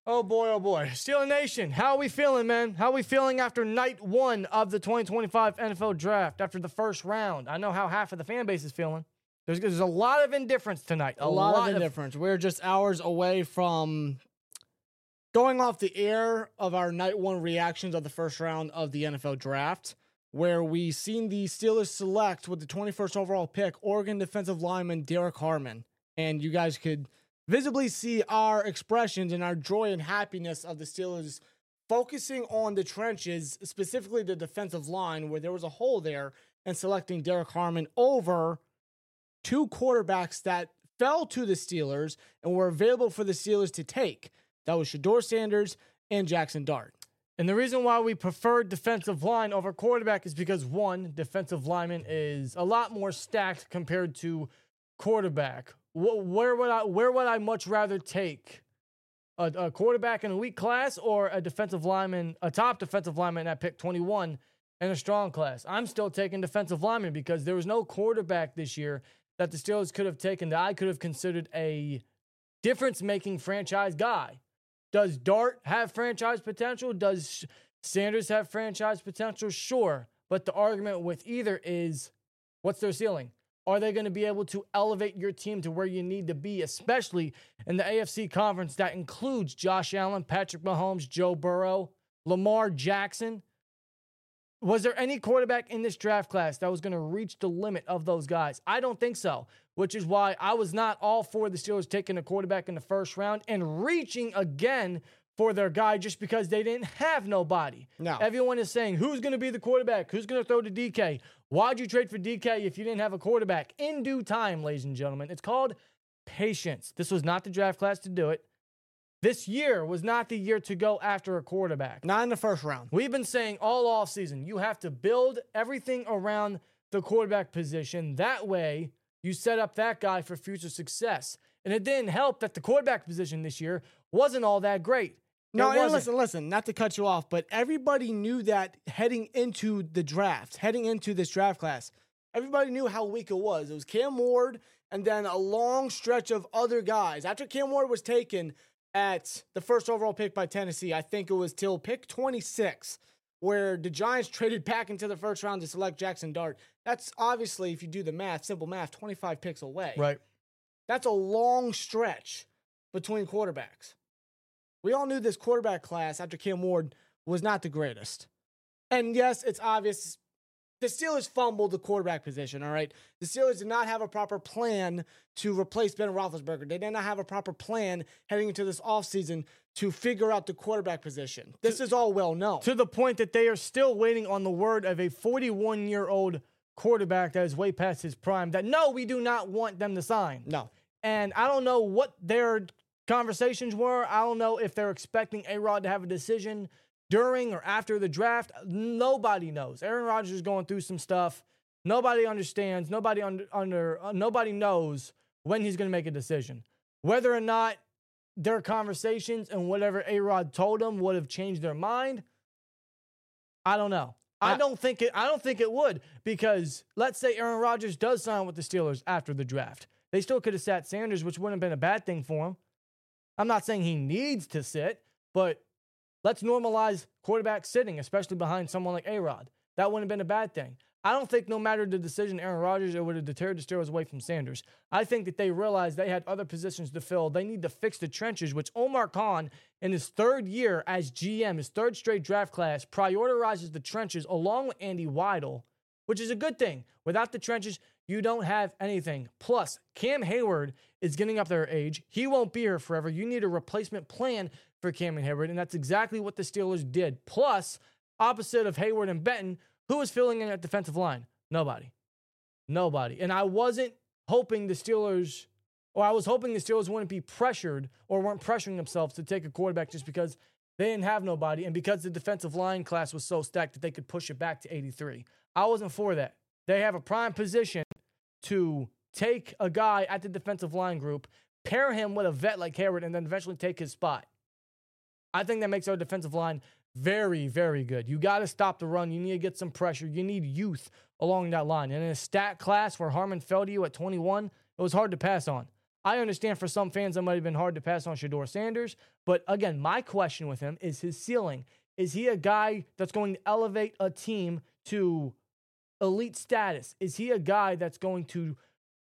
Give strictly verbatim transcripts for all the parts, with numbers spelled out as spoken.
Oh boy, oh boy. Steeler Nation, how are we feeling, man? How are we feeling after night one of the twenty twenty-five N F L Draft, after the first round? I know how half of the fan base is feeling. There's, there's a lot of indifference tonight. A, a lot, lot of indifference. Of- We're just hours away from going off the air of our night one reactions of the first round of the N F L Draft, where we seen the Steelers select with the twenty-first overall pick, Oregon defensive lineman Derek Harmon. And you guys could visibly see our expressions and our joy and happiness of the Steelers focusing on the trenches, specifically the defensive line, where there was a hole there, and selecting Derek Harmon over two quarterbacks that fell to the Steelers and were available for the Steelers to take. That was Shedeur Sanders and Jackson Dart. And the reason why we prefer defensive line over quarterback is because, one, defensive lineman is a lot more stacked compared to quarterback. Where would I where would I much rather take a, a quarterback in a weak class or a defensive lineman, a top defensive lineman at pick twenty-one in a strong class? I'm still taking defensive lineman because there was no quarterback this year that the Steelers could have taken that I could have considered a difference-making franchise guy. Does Dart have franchise potential? Does Sanders have franchise potential? Sure. But the argument with either is, what's their ceiling? Are they going to be able to elevate your team to where you need to be, especially in the A F C conference that includes Josh Allen, Patrick Mahomes, Joe Burrow, Lamar Jackson? Was there any quarterback in this draft class that was going to reach the limit of those guys? I don't think so, which is why I was not all for the Steelers taking a quarterback in the first round and reaching again for their guy just because they didn't have nobody. No. Everyone is saying, who's going to be the quarterback? Who's going to throw to D K? Why'd you trade for D K if you didn't have a quarterback? In due time, ladies and gentlemen. It's called patience. This was not the draft class to do it. This year was not the year to go after a quarterback. Not in the first round. We've been saying all offseason, you have to build everything around the quarterback position. That way, you set up that guy for future success. And it didn't help that the quarterback position this year wasn't all that great. No, and listen, listen, not to cut you off, but everybody knew that heading into the draft, heading into this draft class, everybody knew how weak it was. It was Cam Ward and then a long stretch of other guys. After Cam Ward was taken at the first overall pick by Tennessee, I think it was till pick twenty-six, where the Giants traded back into the first round to select Jackson Dart. That's obviously, if you do the math, simple math, twenty-five picks away. Right. That's a long stretch between quarterbacks. We all knew this quarterback class after Cam Ward was not the greatest. And yes, it's obvious. The Steelers fumbled the quarterback position, all right? The Steelers did not have a proper plan to replace Ben Roethlisberger. They did not have a proper plan heading into this offseason to figure out the quarterback position. This to, is all well known. To the point that they are still waiting on the word of a forty-one-year-old quarterback that is way past his prime that, no, we do not want them to sign. No. And I don't know what their conversations were. I don't know if they're expecting A-Rod to have a decision during or after the draft. Nobody knows. Aaron Rodgers is going through some stuff. Nobody understands. Nobody under, under uh, nobody knows when he's going to make a decision. Whether or not their conversations and whatever A-Rod told them would have changed their mind, I don't know. I, I don't think it. I don't think it would, because let's say Aaron Rodgers does sign with the Steelers after the draft. They still could have sat Sanders, which wouldn't have been a bad thing for him. I'm not saying he needs to sit, but let's normalize quarterback sitting, especially behind someone like A-Rod. That wouldn't have been a bad thing. I don't think no matter the decision Aaron Rodgers, it would have deterred the Steelers away from Sanders. I think that they realized they had other positions to fill. They need to fix the trenches, which Omar Khan, in his third year as G M, his third straight draft class, prioritizes the trenches along with Andy Weidel, which is a good thing. Without the trenches, you don't have anything. Plus, Cam Hayward is getting up their age. He won't be here forever. You need a replacement plan for Cam Hayward, and that's exactly what the Steelers did. Plus, opposite of Hayward and Benton, who was filling in at defensive line? Nobody. Nobody. And I wasn't hoping the Steelers, or I was hoping the Steelers wouldn't be pressured or weren't pressuring themselves to take a quarterback just because they didn't have nobody and because the defensive line class was so stacked that they could push it back to eighty-three. I wasn't for that. They have a prime position to take a guy at the defensive line group, pair him with a vet like Hayward, and then eventually take his spot. I think that makes our defensive line very, very good. You got to stop the run. You need to get some pressure. You need youth along that line. And in a stat class where Harmon fell to you at twenty-one, it was hard to pass on. I understand for some fans it might have been hard to pass on Shedeur Sanders, but again, my question with him is his ceiling. Is he a guy that's going to elevate a team to elite status? Is he a guy that's going to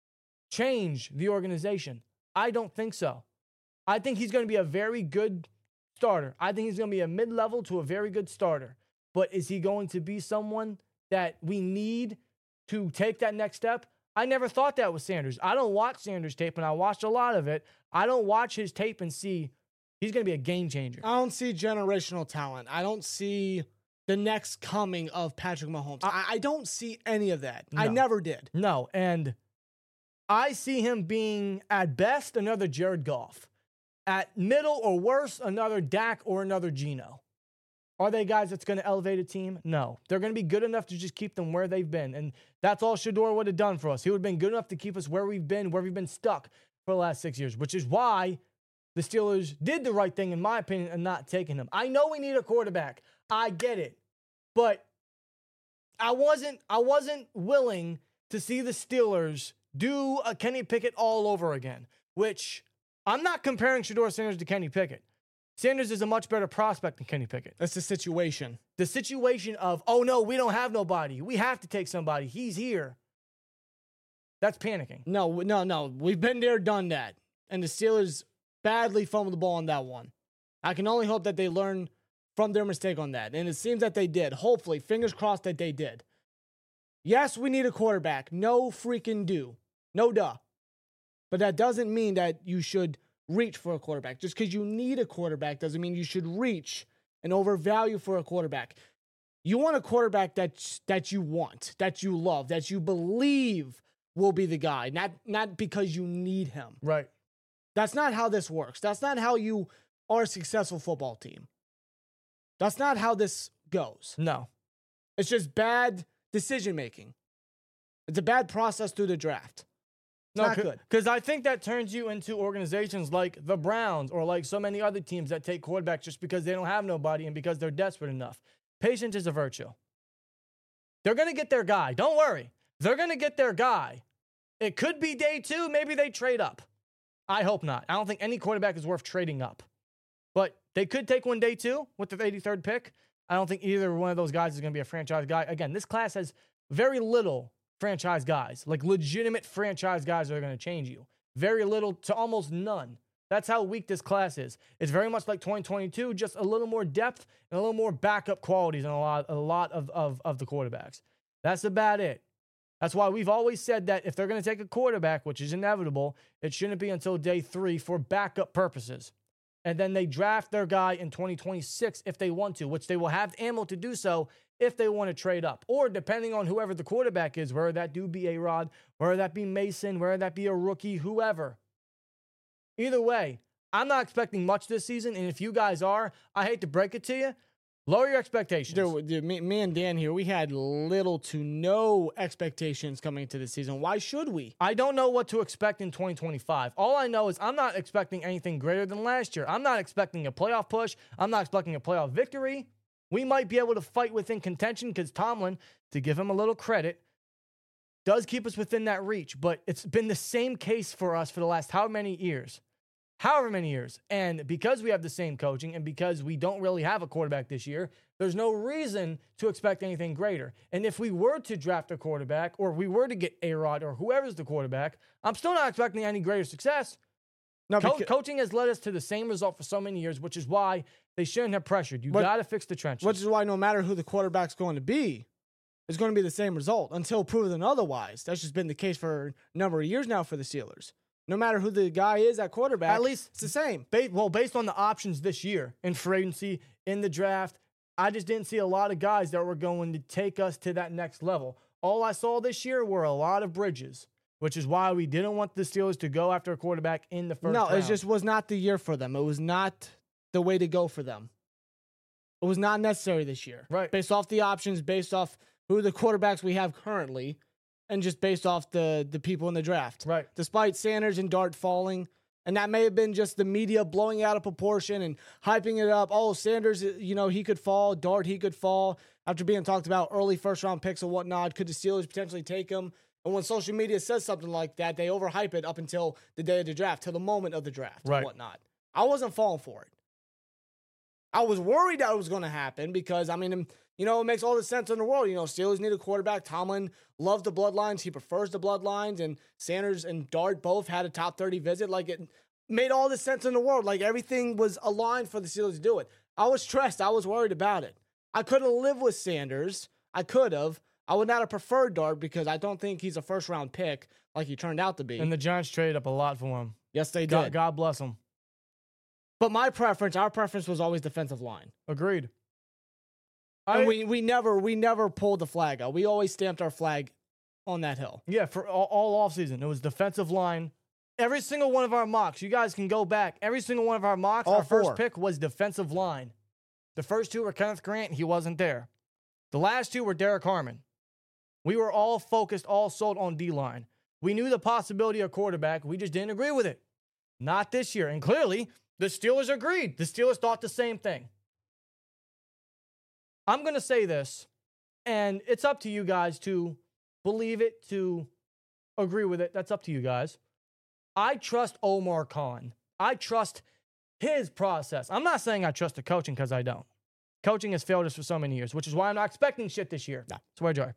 change the organization? I don't think so. I think he's going to be a very good starter. I think he's going to be a mid-level to a very good starter. But is he going to be someone that we need to take that next step? I never thought that with Sanders. I don't watch Sanders tape, and I watched a lot of it. I don't watch his tape and see he's going to be a game changer. I don't see generational talent. I don't see the next coming of Patrick Mahomes. I, I don't see any of that. No. I never did. No, and I see him being, at best, another Jared Goff. At middle or worse, another Dak or another Geno. Are they guys that's going to elevate a team? No. They're going to be good enough to just keep them where they've been. And that's all Shedeur would have done for us. He would have been good enough to keep us where we've been, where we've been stuck for the last six years, which is why the Steelers did the right thing, in my opinion, and not taking him. I know we need a quarterback. I get it. But I wasn't, I wasn't willing to see the Steelers do a Kenny Pickett all over again, which I'm not comparing Shedeur Sanders to Kenny Pickett. Sanders is a much better prospect than Kenny Pickett. That's the situation. The situation of, oh, no, we don't have nobody. We have to take somebody. He's here. That's panicking. No, no, no. We've been there, done that. And the Steelers badly fumbled the ball on that one. I can only hope that they learn from their mistake on that. And it seems that they did. Hopefully, fingers crossed that they did. Yes, we need a quarterback. No freaking do. No duh. But that doesn't mean that you should reach for a quarterback. Just because you need a quarterback doesn't mean you should reach and overvalue for a quarterback. You want a quarterback that that you want, that you love, that you believe will be the guy, not not because you need him. Right. That's not how this works. That's not how you are a successful football team. That's not how this goes. No. It's just bad decision making. It's a bad process through the draft. No, not good. Because I think that turns you into organizations like the Browns or like so many other teams that take quarterbacks just because they don't have nobody and because they're desperate enough. Patience is a virtue. They're going to get their guy. Don't worry. They're going to get their guy. It could be day two. Maybe they trade up. I hope not. I don't think any quarterback is worth trading up. But they could take one day two with the eighty-third pick. I don't think either one of those guys is going to be a franchise guy. Again, this class has very little franchise guys, like legitimate franchise guys that are going to change you. Very little to almost none. That's how weak this class is. It's very much like twenty twenty-two, just a little more depth and a little more backup qualities in a lot, a lot of, of, of the quarterbacks. That's about it. That's why we've always said that if they're going to take a quarterback, which is inevitable, it shouldn't be until day three for backup purposes. And then they draft their guy in twenty twenty-six if they want to, which they will have ammo to do so if they want to trade up. Or depending on whoever the quarterback is, whether that do be A-Rod, whether that be Mason, whether that be a rookie, whoever. Either way, I'm not expecting much this season, and if you guys are, I hate to break it to you, lower your expectations. Dude, dude, me, me and Dan here, we had little to no expectations coming into the season. Why should we? I don't know what to expect in twenty twenty-five. All I know is I'm not expecting anything greater than last year. I'm not expecting a playoff push. I'm not expecting a playoff victory. We might be able to fight within contention because Tomlin, to give him a little credit, does keep us within that reach. But it's been the same case for us for the last how many years? However many years. And because we have the same coaching and because we don't really have a quarterback this year, there's no reason to expect anything greater. And if we were to draft a quarterback or we were to get A-Rod or whoever's the quarterback, I'm still not expecting any greater success. No, Co- because- coaching has led us to the same result for so many years, which is why they shouldn't have pressured. You got to fix the trenches. Which is why no matter who the quarterback's going to be, it's going to be the same result until proven otherwise. That's just been the case for a number of years now for the Steelers. No matter who the guy is at quarterback, at least it's the same. Ba- well, based on the options this year in free agency, in the draft, I just didn't see a lot of guys that were going to take us to that next level. All I saw this year were a lot of bridges, which is why we didn't want the Steelers to go after a quarterback in the first no, round. it just was not the year for them. It was not the way to go for them. It was not necessary this year. Right. Based off the options, based off who the quarterbacks we have currently, and just based off the, the people in the draft. Right. Despite Sanders and Dart falling, and that may have been just the media blowing it out of proportion and hyping it up. Oh, Sanders, you know, he could fall. Dart, he could fall. After being talked about early first-round picks and whatnot, could the Steelers potentially take him? And when social media says something like that, they overhype it up until the day of the draft, till the moment of the draft Right. and whatnot. I wasn't falling for it. I was worried that it was going to happen because, I mean, you know, it makes all the sense in the world. You know, Steelers need a quarterback. Tomlin loves the bloodlines. He prefers the bloodlines. And Sanders and Dart both had a top thirty visit. Like, it made all the sense in the world. Like, everything was aligned for the Steelers to do it. I was stressed. I was worried about it. I could have lived with Sanders. I could have. I would not have preferred Dart because I don't think he's a first-round pick like he turned out to be. And the Giants traded up a lot for him. Yes, they did. God, God bless him. But my preference, our preference was always defensive line. Agreed. And I, we we never we never pulled the flag out. We always stamped our flag on that hill. Yeah, for all, all offseason, it was defensive line. Every single one of our mocks, you guys can go back. Every single one of our mocks, All our four. first pick was defensive line. The first two were Kenneth Grant. He wasn't there. The last two were Derek Harmon. We were all focused, all sold on D-line. We knew the possibility of quarterback. We just didn't agree with it. Not this year. And clearly, the Steelers agreed. The Steelers thought the same thing. I'm going to say this, and it's up to you guys to believe it, to agree with it. That's up to you guys. I trust Omar Khan. I trust his process. I'm not saying I trust the coaching because I don't. Coaching has failed us for so many years, which is why I'm not expecting shit this year. No. Swear jar.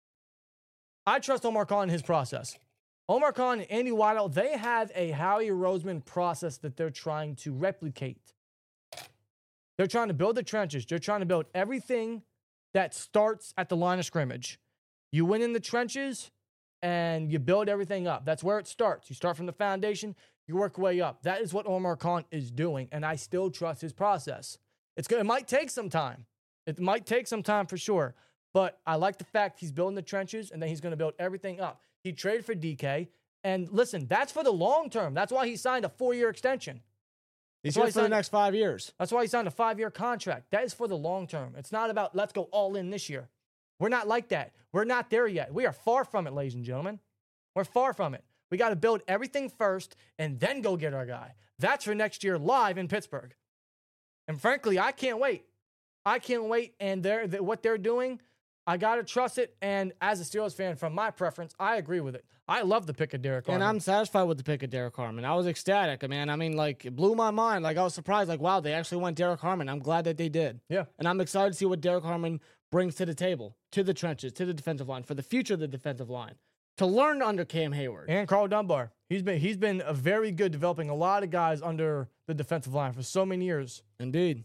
I trust Omar Khan and his process. Omar Khan and Andy Weidel, they have a Howie Roseman process that they're trying to replicate. They're trying to build the trenches. They're trying to build everything that starts at the line of scrimmage. You win in the trenches, and you build everything up. That's where it starts. You start from the foundation, you work your way up. That is what Omar Khan is doing, and I still trust his process. It's good. It might take some time. It might take some time for sure, but I like the fact he's building the trenches, and then he's going to build everything up. He traded for D K, and listen, that's for the long term. That's why he signed a four-year extension. He's That's why here he for the signed- next five years. That's why he signed a five-year contract. That is for the long term. It's not about let's go all in this year. We're not like that. We're not there yet. We are far from it, ladies and gentlemen. We're far from it. We got to build everything first and then go get our guy. That's for next year live in Pittsburgh. And frankly, I can't wait. I can't wait. And they're, they, what they're doing, I got to trust it. And as a Steelers fan, from my preference, I agree with it. I love the pick of Derek Harmon. And I'm satisfied with the pick of Derek Harmon. I was ecstatic, man. I mean, like, it blew my mind. Like, I was surprised. Like, wow, they actually went Derek Harmon. I'm glad that they did. Yeah. And I'm excited to see what Derek Harmon brings to the table, to the trenches, to the defensive line, for the future of the defensive line, to learn under Cam Hayward. And Carl Dunbar. He's been he's been a very good developing a lot of guys under the defensive line for so many years. Indeed.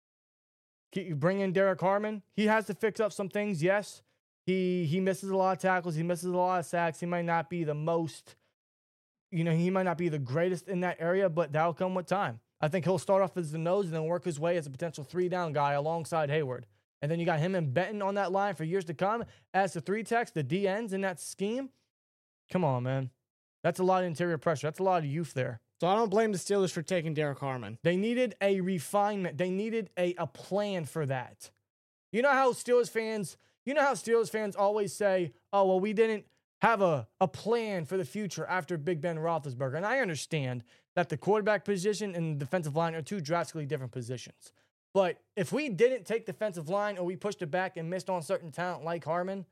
You bring in Derek Harmon. He has to fix up some things, yes. He he misses a lot of tackles. He misses a lot of sacks. He might not be the most, you know, he might not be the greatest in that area, but that'll come with time. I think he'll start off as the nose and then work his way as a potential three-down guy alongside Hayward. And then you got him and Benton on that line for years to come as the three techs, the D Ns in that scheme. Come on, man. That's a lot of interior pressure. That's a lot of youth there. So I don't blame the Steelers for taking Derek Harmon. They needed a refinement. They needed a, a plan for that. You know how Steelers fans, you know how Steelers fans always say, oh, well, we didn't have a, a plan for the future after Big Ben Roethlisberger. And I understand that the quarterback position and the defensive line are two drastically different positions. But if we didn't take defensive line or we pushed it back and missed on certain talent like Harmon,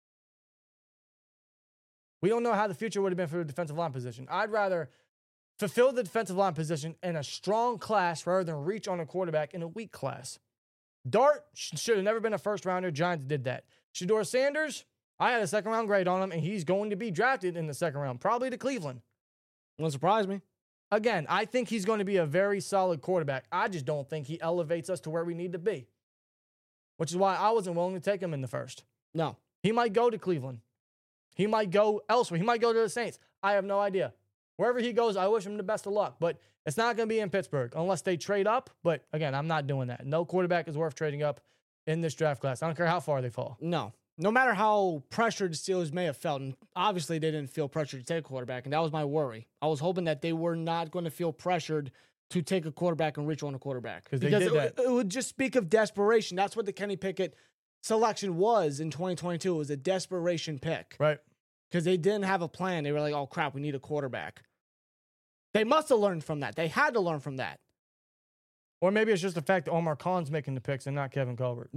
we don't know how the future would have been for the defensive line position. I'd rather fulfill the defensive line position in a strong class rather than reach on a quarterback in a weak class. Dart sh- should have never been a first rounder. Giants did that. Shedeur Sanders, I had a second round grade on him, and he's going to be drafted in the second round, probably to Cleveland. Won't surprise me. Again, I think he's going to be a very solid quarterback. I just don't think he elevates us to where we need to be, which is why I wasn't willing to take him in the first. No. He might go to Cleveland. He might go elsewhere. He might go to the Saints. I have no idea. Wherever he goes, I wish him the best of luck. But it's not going to be in Pittsburgh unless they trade up. But again, I'm not doing that. No quarterback is worth trading up in this draft class. I don't care how far they fall. No. No matter how pressured the Steelers may have felt, and obviously they didn't feel pressured to take a quarterback, and that was my worry. I was hoping that they were not going to feel pressured to take a quarterback and reach on a quarterback. They because did it, that. it would just speak of desperation. That's what the Kenny Pickett selection was in twenty twenty-two. It was a desperation pick. Right. Because they didn't have a plan. They were like, oh, crap, we need a quarterback. They must have learned from that. They had to learn from that. Or maybe it's just the fact that Omar Khan's making the picks and not Kevin Colbert. Yeah.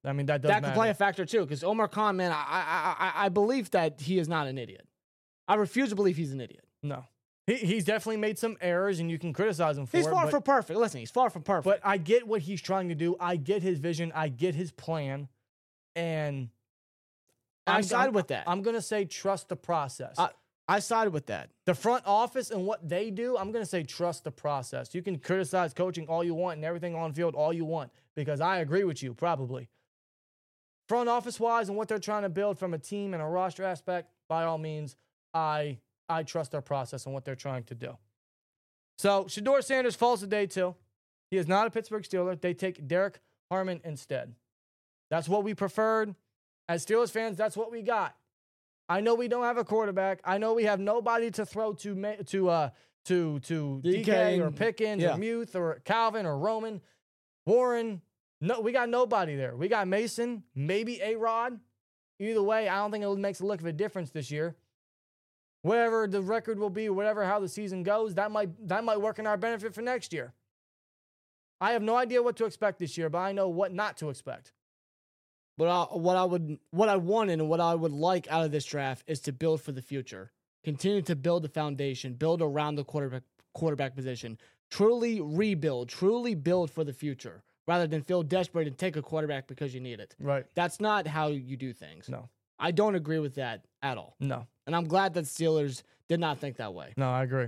I mean, that does that matter. could play a factor too. Because Omar Khan, man, I, I I I believe that he is not an idiot. I refuse to believe he's an idiot. No. He, he's definitely made some errors, and you can criticize him for He's it. far but, from perfect. Listen, he's far from perfect. But I get what he's trying to do. I get his vision. I get his plan. And I I'm, side I'm, with that. I'm going to say trust the process. I, I side with that. The front office and what they do, I'm going to say trust the process. You can criticize coaching all you want and everything on field all you want, because I agree with you, probably. Front office-wise and what they're trying to build from a team and a roster aspect, by all means, I I trust their process and what they're trying to do. So, Shedeur Sanders falls to day two. He is not a Pittsburgh Steeler. They take Derek Harmon instead. That's what we preferred. As Steelers fans, that's what we got. I know we don't have a quarterback. I know we have nobody to throw to to uh to to D K or Pickens yeah. or Muth or Calvin or Roman, Warren. No, we got nobody there. We got Mason, maybe A-Rod. Either way, I don't think it makes a lick of a difference this year. Whatever the record will be, whatever how the season goes, that might that might work in our benefit for next year. I have no idea what to expect this year, but I know what not to expect. But I, what I would, what I wanted, and what I would like out of this draft is to build for the future. Continue to build the foundation, build around the quarterback quarterback position. Truly rebuild, truly build for the future, rather than feel desperate and take a quarterback because you need it. Right. That's not how you do things. No. I don't agree with that at all. No. And I'm glad that Steelers did not think that way. No, I agree.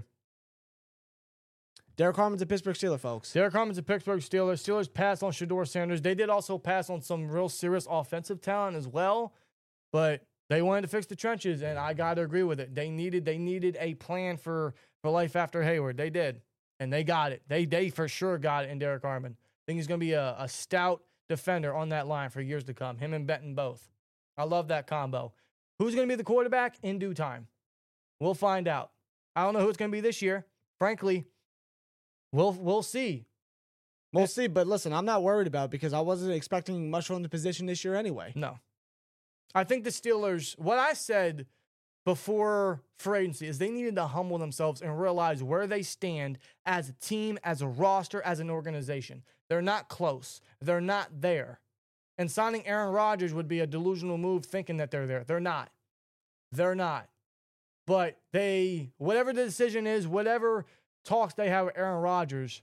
Derek Harmon's a Pittsburgh Steeler, folks. Derek Harmon's a Pittsburgh Steeler. Steelers passed on Shedeur Sanders. They did also pass on some real serious offensive talent as well, but they wanted to fix the trenches, and I got to agree with it. They needed they needed a plan for, for life after Hayward. They did, and they got it. They they for sure got it in Derek Harmon. I think he's going to be a, a stout defender on that line for years to come, him and Benton both. I love that combo. Who's going to be the quarterback? In due time. We'll find out. I don't know who it's going to be this year. Frankly, we'll we'll see. We'll see, but listen, I'm not worried about it because I wasn't expecting much from the position this year anyway. No. I think the Steelers, what I said before free agency is they needed to humble themselves and realize where they stand as a team, as a roster, as an organization. They're not close. They're not there. And signing Aaron Rodgers would be a delusional move thinking that they're there. They're not. They're not. But they, whatever the decision is, whatever talks they have with Aaron Rodgers,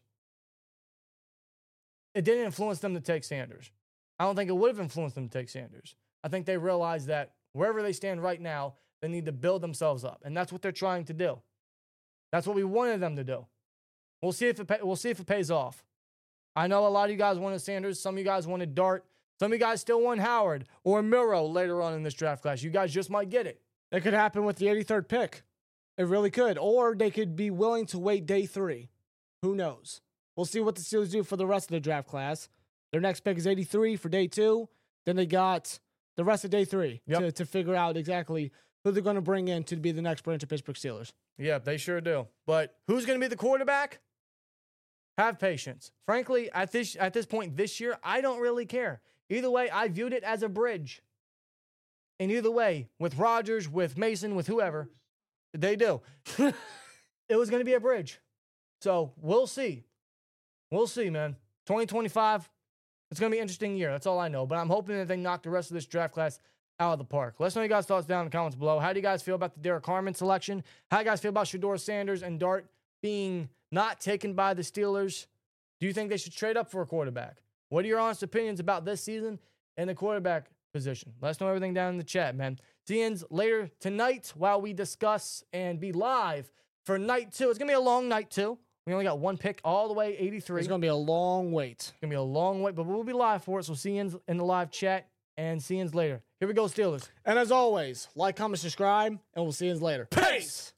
it didn't influence them to take Sanders. I don't think it would have influenced them to take Sanders. I think they realized that wherever they stand right now, they need to build themselves up. And that's what they're trying to do. That's what we wanted them to do. We'll see if it, pay, we'll see if it pays off. I know a lot of you guys wanted Sanders. Some of you guys wanted Dart. Some of you guys still want Howard or Miro later on in this draft class. You guys just might get it. That could happen with the eighty-third pick. It really could. Or they could be willing to wait day three. Who knows? We'll see what the Steelers do for the rest of the draft class. Their next pick is eighty-three for day two. Then they got the rest of day three yep. to, to figure out exactly who they're going to bring in to be the next branch of Pittsburgh Steelers. Yeah, they sure do. But who's going to be the quarterback? Have patience. Frankly, at this at this point this year, I don't really care. Either way, I viewed it as a bridge. And either way, with Rodgers, with Mason, with whoever, they do. It was going to be a bridge. So we'll see. We'll see, man. twenty twenty-five, it's going to be an interesting year. That's all I know. But I'm hoping that they knock the rest of this draft class out of the park. Let us know your guys' thoughts down in the comments below. How do you guys feel about the Derek Harmon selection? How do you guys feel about Shedeur Sanders and Dart being not taken by the Steelers? Do you think they should trade up for a quarterback? What are your honest opinions about this season and the quarterback position? Let us know everything down in the chat, man. See you later tonight while we discuss and be live for night two. It's going to be a long night, too. We only got one pick all the way, eighty-three. It's going to be a long wait. It's going to be a long wait, but we'll be live for it. So see you in the live chat and see you later. Here we go, Steelers. And as always, like, comment, subscribe, and we'll see you later. Peace!